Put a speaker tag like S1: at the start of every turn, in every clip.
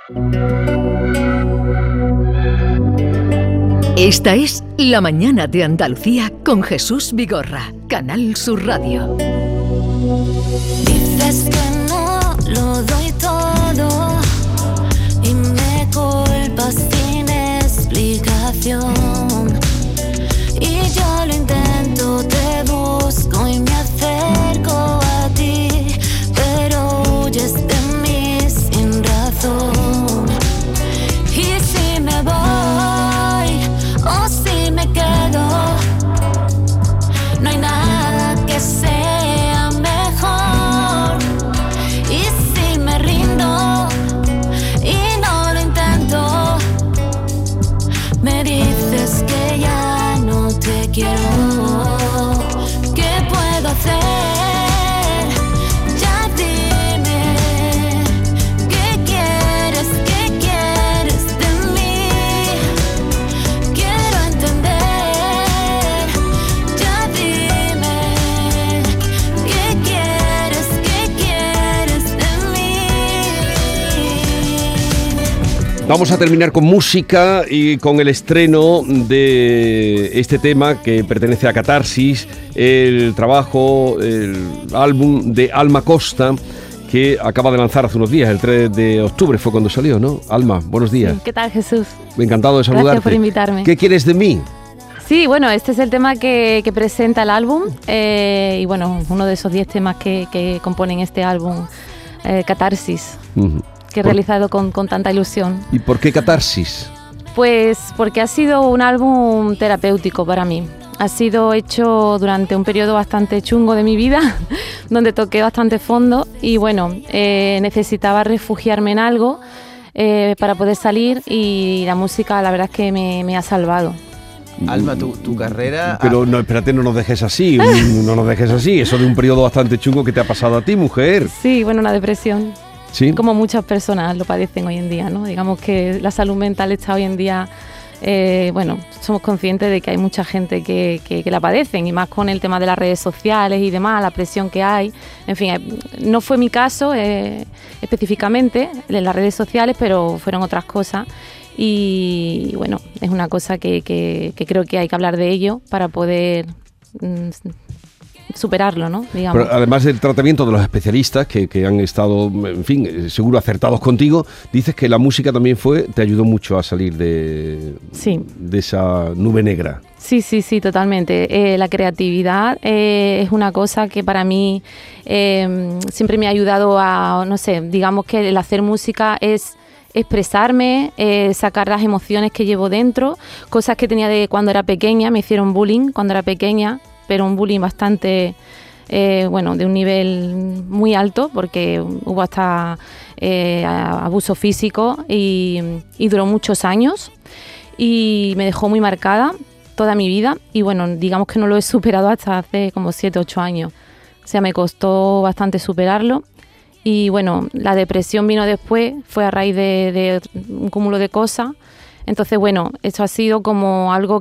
S1: Esta es La Mañana de Andalucía con Jesús Vigorra, Canal Sur Radio.
S2: Dices que no lo doy todo y me culpas sin explicación. Y yo lo intento, te busco y me acerco a ti, pero huyes de mí sin razón. Y si me voy o si me quedo, no hay nada que sea mejor. Y si me rindo y no lo intento, me dices que ya no te quiero. ¿Qué puedo hacer? Ya dime, ¿qué quieres de mí? Quiero entender. Ya dime, ¿qué quieres de mí?
S3: Vamos a terminar con música y con el estreno de este tema que pertenece a Catarsis, el trabajo, el álbum de Alma Costa, que acaba de lanzar hace unos días, el 3 de octubre fue cuando salió, ¿no? Alma, buenos días.
S4: ¿Qué tal, Jesús?
S3: Encantado de saludarte.
S4: Gracias por invitarme.
S3: ¿Qué quieres de mí?
S4: Sí, bueno, este es el tema que presenta el álbum y bueno, uno de esos 10 temas que componen este álbum, Catarsis, que he realizado con tanta ilusión.
S3: ¿Y por qué Catarsis?
S4: Pues porque ha sido un álbum terapéutico para mí. Ha sido hecho durante un periodo bastante chungo de mi vida, donde toqué bastante fondo y bueno, necesitaba refugiarme en algo para poder salir y la música la verdad es que me ha salvado.
S5: Alma, tu carrera...
S3: Pero no, espérate, no nos dejes así, no nos dejes así. Eso de un periodo bastante chungo que te ha pasado a ti, mujer.
S4: Sí, bueno, una depresión.
S3: ¿Sí?
S4: Como muchas personas lo padecen hoy en día, ¿no? Digamos que la salud mental está hoy en día... bueno, somos conscientes de que hay mucha gente que la padecen y más con el tema de las redes sociales y demás, la presión que hay. En fin, no fue mi caso específicamente en las redes sociales, pero fueron otras cosas. Y bueno, es una cosa que creo que hay que hablar de ello para poder superarlo, ¿no? Digamos.
S3: Pero además del tratamiento de los especialistas que han estado, en fin, seguro acertados contigo, dices que la música también te ayudó mucho a salir de esa nube negra.
S4: Sí, totalmente. La creatividad es una cosa que para mí siempre me ha ayudado a, no sé, digamos que el hacer música es expresarme, sacar las emociones que llevo dentro, cosas que tenía de cuando era pequeña, me hicieron bullying cuando era pequeña, pero un bullying bastante, de un nivel muy alto, porque hubo hasta abuso físico y duró muchos años y me dejó muy marcada toda mi vida y bueno, digamos que no lo he superado hasta hace como 7, 8 años. O sea, me costó bastante superarlo. Y bueno, la depresión vino después, fue a raíz de un cúmulo de cosas. Entonces, bueno, esto ha sido como algo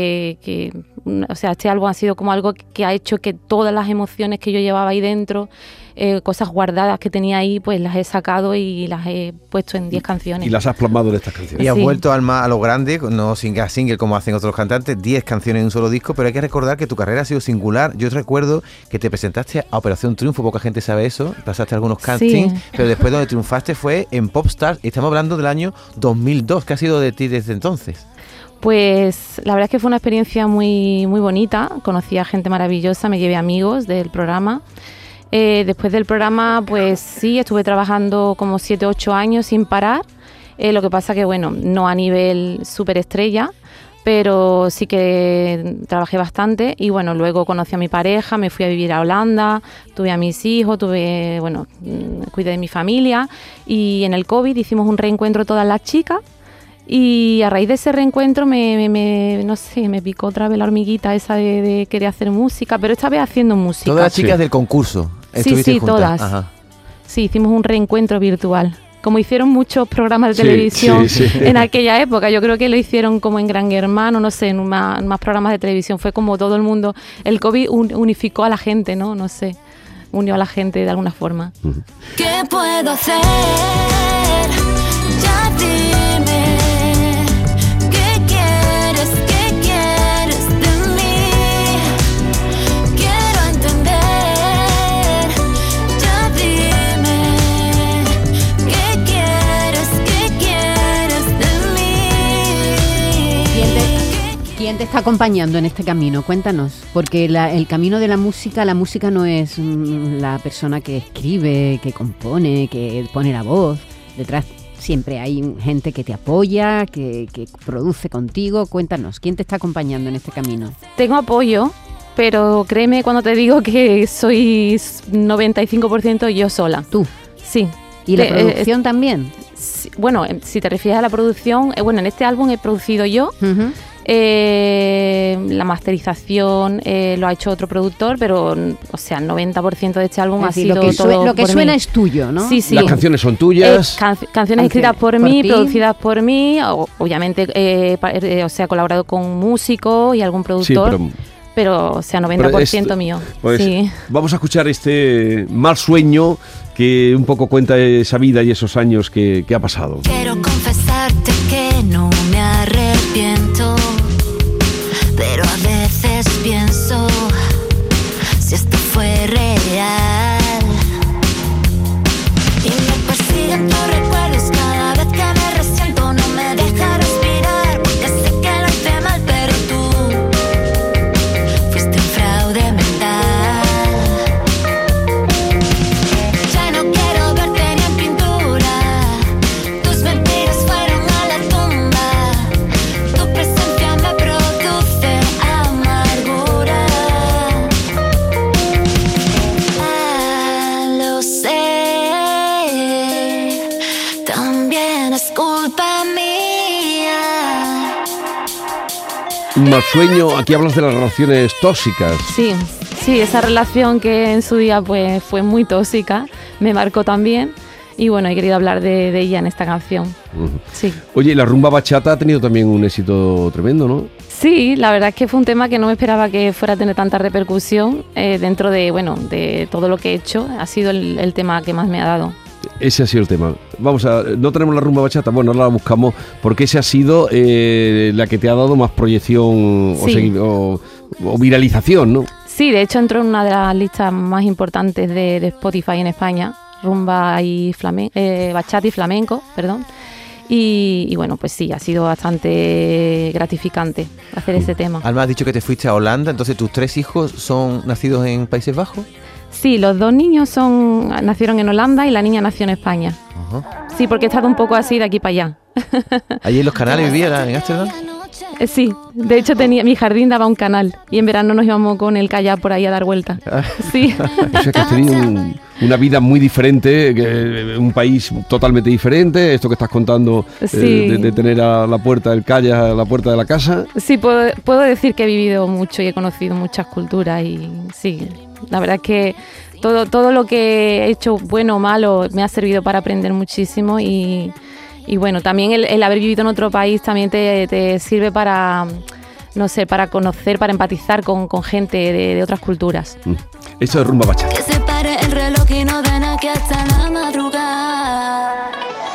S4: este álbum ha sido como algo que ha hecho que todas las emociones que yo llevaba ahí dentro, cosas guardadas que tenía ahí, pues las he sacado y las he puesto en 10 canciones.
S3: Y las has plasmado en estas canciones.
S5: Y has vuelto, Alma, a lo grande, no single a single como hacen otros cantantes, 10 canciones en un solo disco, pero hay que recordar que tu carrera ha sido singular. Yo recuerdo que te presentaste a Operación Triunfo, poca gente sabe eso, pasaste algunos castings, pero después donde triunfaste fue en Popstars, y estamos hablando del año 2002. ¿Qué ha sido de ti desde entonces?
S4: Pues la verdad es que fue una experiencia muy, muy bonita, conocí a gente maravillosa, me llevé amigos del programa. Después del programa, pues sí, estuve trabajando como 7, 8 años sin parar. Lo que pasa que, bueno, no a nivel superestrella, pero sí que trabajé bastante. Y bueno, luego conocí a mi pareja, me fui a vivir a Holanda, tuve a mis hijos, cuidé de mi familia. Y en el COVID hicimos un reencuentro todas las chicas. Y a raíz de ese reencuentro no sé, me picó otra vez la hormiguita esa de querer hacer música, pero esta vez haciendo música.
S5: Todas las chicas del concurso.
S4: Sí, todas. Ajá. Sí, hicimos un reencuentro virtual. Como hicieron muchos programas de televisión en aquella época, yo creo que lo hicieron como en Gran Hermano, no sé, en más programas de televisión. Fue como todo el mundo, el COVID unificó a la gente, ¿no? No sé, unió a la gente de alguna forma.
S2: ¿Qué puedo hacer? Ya
S6: ¿Quién te está acompañando en este camino? Cuéntanos, porque el camino de la música no es la persona que escribe, que compone, que pone la voz. Detrás siempre hay gente que te apoya, que produce contigo. Cuéntanos, ¿quién te está acompañando en este camino?
S4: Tengo apoyo, pero créeme cuando te digo que soy 95% yo sola.
S6: ¿Tú?
S4: Sí.
S6: ¿Y la producción también?
S4: Sí, bueno, si te refieres a la producción, en este álbum he producido yo.
S6: Uh-huh.
S4: La masterización lo ha hecho otro productor, pero o sea, el 90% de este álbum ha sido todo
S6: lo que
S4: por
S6: suena
S4: mí.
S6: es tuyo, ¿no?
S4: Sí, sí.
S3: Las canciones son tuyas.
S4: Canciones escritas por mí,
S6: ti.
S4: producidas por mí. Obviamente, o sea, he colaborado con músicos y algún productor.
S3: Sí,
S4: pero o sea, 90% mío.
S3: Pues
S4: sí.
S3: Vamos a escuchar este Mal Sueño que un poco cuenta esa vida y esos años que ha pasado.
S2: Quiero confesarte que no me arrepiento, pero a veces pienso si esto fue real. Y me persiguen tus recuerdos cada vez que me resiento, no me deja respirar, porque sé que lo hice mal, pero tú fuiste un fraude mental. Ya no quiero verte ni en pintura, tus mentiras fueron a la tumba, tu presencia me produce amargura. Lo sé, también es culpa mía.
S3: Un mal sueño, aquí hablas de las relaciones tóxicas.
S4: Sí, esa relación que en su día pues fue muy tóxica, me marcó también. Y bueno, he querido hablar de ella en esta canción.
S3: Uh-huh.
S4: Sí.
S3: Oye, y la rumba bachata ha tenido también un éxito tremendo, ¿no?
S4: Sí, la verdad es que fue un tema que no me esperaba que fuera a tener tanta repercusión dentro de todo lo que he hecho. Ha sido el tema que más me ha dado.
S3: Ese ha sido el tema. No tenemos la rumba bachata, bueno, ahora la buscamos, porque ese ha sido la que te ha dado más proyección
S4: Sí.
S3: o viralización, ¿no?
S4: Sí, de hecho entró en una de las listas más importantes de Spotify en España, rumba y bachata y flamenco, perdón. Y bueno, pues sí, ha sido bastante gratificante hacer ese tema.
S5: Alma, has dicho que te fuiste a Holanda, entonces tus 3 hijos son nacidos en Países Bajos.
S4: Sí, los 2 niños nacieron en Holanda y la niña nació en España.
S5: Ajá.
S4: Sí, porque he estado un poco así de aquí para allá.
S5: Allí en los canales vivía, en Ámsterdam.
S4: Sí, de hecho mi jardín daba un canal y en verano nos íbamos con el kayak por ahí a dar vueltas. Sí.
S3: O sea que has tenido una vida muy diferente, un país totalmente diferente, esto que estás contando
S4: Sí.
S3: de tener a la puerta del kayak, a la puerta de la casa.
S4: Sí, puedo decir que he vivido mucho y he conocido muchas culturas y sí, la verdad es que todo lo que he hecho, bueno o malo, me ha servido para aprender muchísimo y bueno, también el haber vivido en otro país también te sirve para, no sé, para conocer, para empatizar con gente de otras culturas.
S3: Esto es rumba bachata.
S2: Que se pare el reloj y no den aquí hasta la madrugada.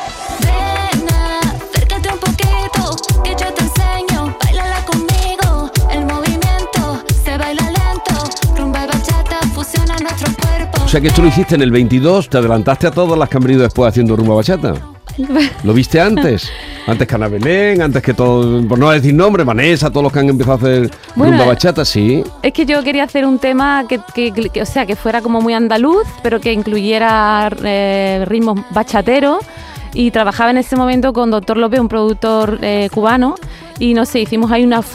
S2: Ven, acércate un poquito, que yo te enseño. Báilala conmigo, el movimiento se baila lento. Rumba y bachata fusionan nuestros cuerpos.
S3: O sea que esto lo hiciste en el 22, te adelantaste a todas las que han venido después haciendo rumba bachata. ¿Lo viste antes? Antes que Ana Belén, antes que todo, por no decir nombre, Vanessa, todos los que han empezado a hacer rumba bachata, sí.
S4: Es que yo quería hacer un tema que o sea, que fuera como muy andaluz, pero que incluyera ritmos bachateros. Y trabajaba en ese momento con Dr. López, un productor cubano, y no sé, hicimos ahí una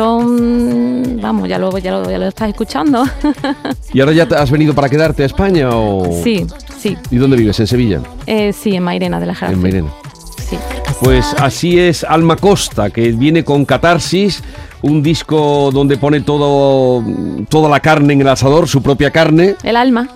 S4: fusión, vamos, ya lo estás escuchando.
S3: ¿Y ahora ya has venido para quedarte a España o...?
S4: Sí.
S3: ¿Y dónde vives? ¿En Sevilla?
S4: Sí, en Mairena de la Jarafe.
S3: En Mairena.
S4: Sí.
S3: Pues así es Alma Costa, que viene con Catarsis, un disco donde pone toda la carne en el asador, su propia carne.
S4: El alma.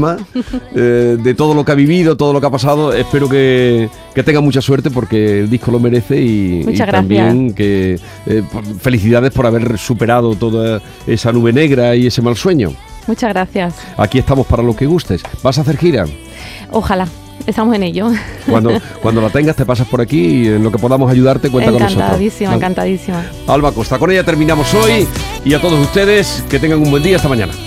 S3: De todo lo que ha vivido, todo lo que ha pasado. Espero que tenga mucha suerte porque el disco lo merece y también que felicidades por haber superado toda esa nube negra y ese mal sueño.
S4: Muchas gracias.
S3: Aquí estamos para lo que gustes. ¿Vas a hacer gira?
S4: Ojalá. Estamos en ello.
S3: Cuando la tengas te pasas por aquí y en lo que podamos ayudarte cuenta con nosotros.
S4: Encantadísima.
S3: Alma Costa. Con ella terminamos hoy y a todos ustedes que tengan un buen día. Hasta mañana.